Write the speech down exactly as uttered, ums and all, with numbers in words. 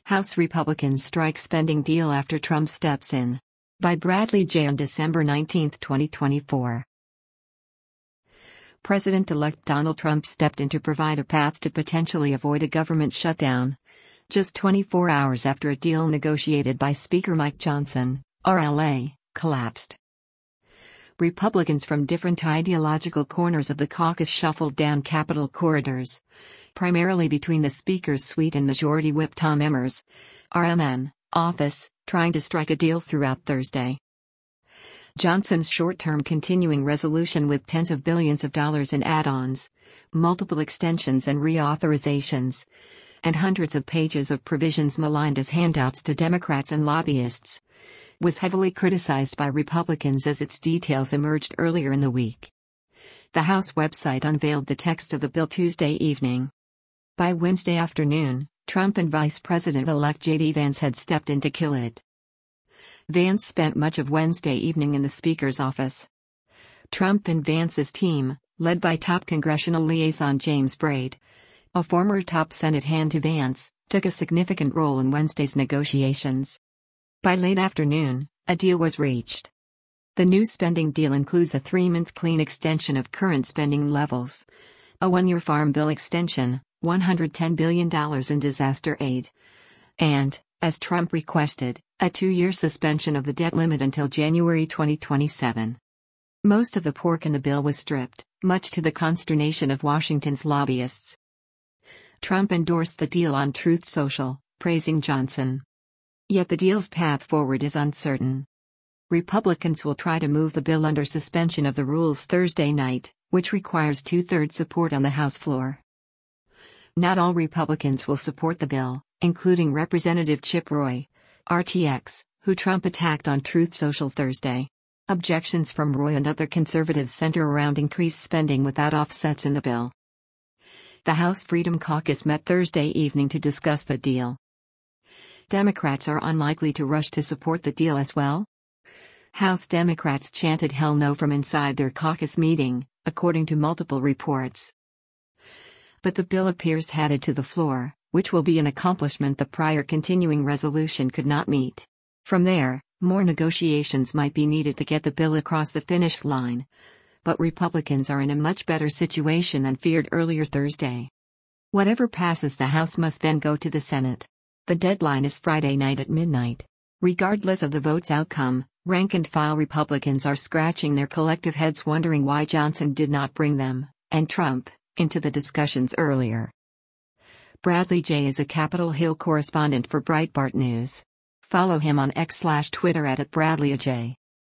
House Republicans strike spending deal after Trump steps in. By Bradley J. on December nineteenth, twenty twenty-four. President-elect Donald Trump stepped in to provide a path to potentially avoid a government shutdown, just twenty-four hours after a deal negotiated by Speaker Mike Johnson, R L A, collapsed. Republicans from different ideological corners of the caucus shuffled down Capitol corridors, primarily between the Speaker's suite and Majority Whip Tom Emmer's, R M N, office, trying to strike a deal throughout Thursday. Johnson's short-term continuing resolution with tens of billions of dollars in add-ons, multiple extensions and reauthorizations, and hundreds of pages of provisions maligned as handouts to Democrats and lobbyists, was heavily criticized by Republicans as its details emerged earlier in the week. The House website unveiled the text of the bill Tuesday evening. By Wednesday afternoon, Trump and Vice President-elect J D Vance had stepped in to kill it. Vance spent much of Wednesday evening in the Speaker's office. Trump and Vance's team, led by top congressional liaison James Braid, a former top Senate hand to Vance, took a significant role in Wednesday's negotiations. By late afternoon, a deal was reached. The new spending deal includes a three-month clean extension of current spending levels, a one-year Farm Bill extension, one hundred ten billion dollars in disaster aid, and, as Trump requested, a two-year suspension of the debt limit until January twenty twenty-seven. Most of the pork in the bill was stripped, much to the consternation of Washington's lobbyists. Trump endorsed the deal on Truth Social, praising Johnson. Yet the deal's path forward is uncertain. Republicans will try to move the bill under suspension of the rules Thursday night, which requires two-thirds support on the House floor. Not all Republicans will support the bill, including Representative Chip Roy, R T X, who Trump attacked on Truth Social Thursday. Objections from Roy and other conservatives center around increased spending without offsets in the bill. The House Freedom Caucus met Thursday evening to discuss the deal. Democrats are unlikely to rush to support the deal as well. House Democrats chanted "Hell no" from inside their caucus meeting, according to multiple reports. But the bill appears headed to the floor, which will be an accomplishment the prior continuing resolution could not meet. From there, more negotiations might be needed to get the bill across the finish line. But Republicans are in a much better situation than feared earlier Thursday. Whatever passes the House must then go to the Senate. The deadline is Friday night at midnight. Regardless of the vote's outcome, rank-and-file Republicans are scratching their collective heads wondering why Johnson did not bring them, and Trump, into the discussions earlier. Bradley J. is a Capitol Hill correspondent for Breitbart News. Follow him on X slash Twitter at, at Bradley J.